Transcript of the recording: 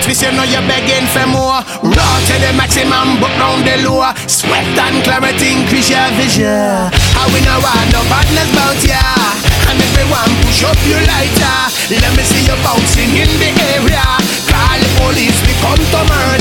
twist, you know you're begging for more. Raw to the maximum, but round the low. Sweat and clarity increase your vision. How we know I no badness about ya. And everyone push up your lighter. Let me see you bouncing in the area. Call the police, we come to murder.